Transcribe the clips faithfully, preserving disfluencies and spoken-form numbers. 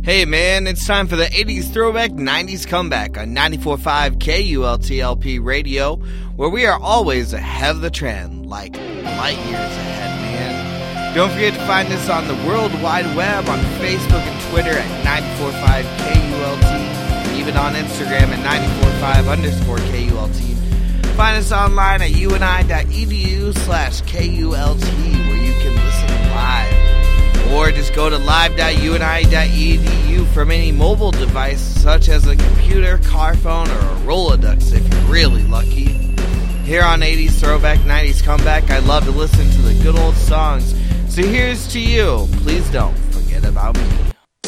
Hey man, it's time for the eighties throwback, nineties comeback on ninety-four point five K U L T L P radio, where we are always ahead of the trend, like light years ahead, man. Don't forget to find us on the World Wide Web on Facebook and Twitter at ninety-four point five K U L T, and even on Instagram at ninety-four point five underscore K U L T. Find us online at uni.edu slash KULT, where you can listen live. Or just go to live dot uni dot e d u from any mobile device, such as a computer, car phone, or a Rolodex if you're really lucky. Here on eighties Throwback, nineties Comeback, I love to listen to the good old songs. So here's to you. Please don't forget about me.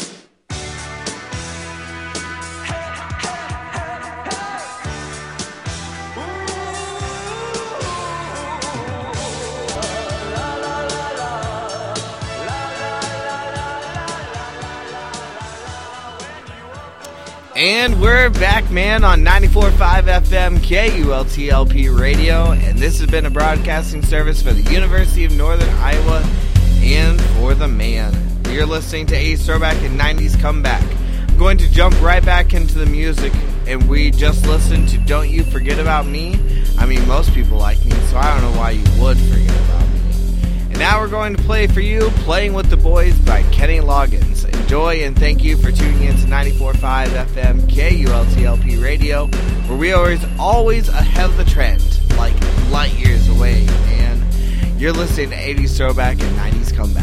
And we're back, man, on ninety-four point five F M K U L T L P radio, and this has been a broadcasting service for the University of Northern Iowa and for the man. You're listening to eighties Throwback and nineties Comeback. I'm going to jump right back into the music, and we just listened to Don't You Forget About Me. I mean, most people like me, so I don't know why you would forget about me. And now we're going to play for you Playing with the Boys by Kenny Loggins. Enjoy and thank you for tuning in to ninety-four point five F M K U L T L P radio, where we are always ahead of the trend, like light years away, man. You're listening to eighties Throwback and nineties Comeback.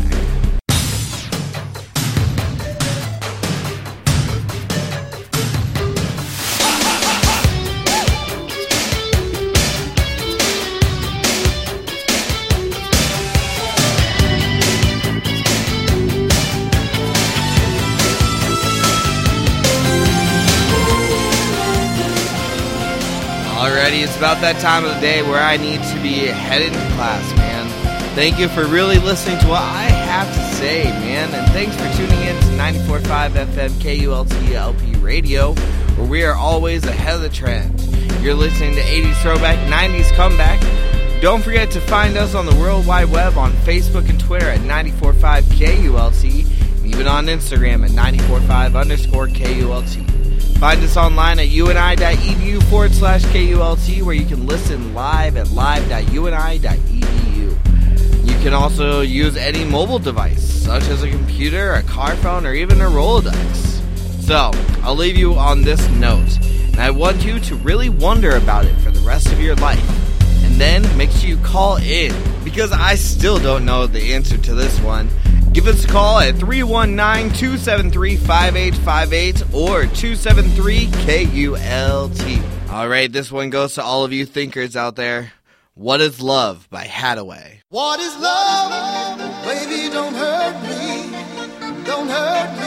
Alrighty, it's about that time of the day where I need to be headed to class, man. Thank you for really listening to what I have to say, man. And thanks for tuning in to ninety-four point five F M K U L T L P radio, where we are always ahead of the trend. You're listening to eighties Throwback, nineties Comeback. Don't forget to find us on the World Wide Web on Facebook and Twitter at ninety-four point five K U L T, and even on Instagram at ninety-four point five underscore K U L T. Find us online at uni.edu forward slash KULT, where you can listen live at live dot uni dot e d u. You can also use any mobile device, such as a computer, a car phone, or even a Rolodex. So, I'll leave you on this note, and I want you to really wonder about it for the rest of your life. And then make sure you call in, because I still don't know the answer to this one. Give us a call at three one nine, two seven three, five eight five eight or two seven three K U L T. Alright, this one goes to all of you thinkers out there. What is Love by Hadaway. What is love? Baby, don't hurt me. Don't hurt me.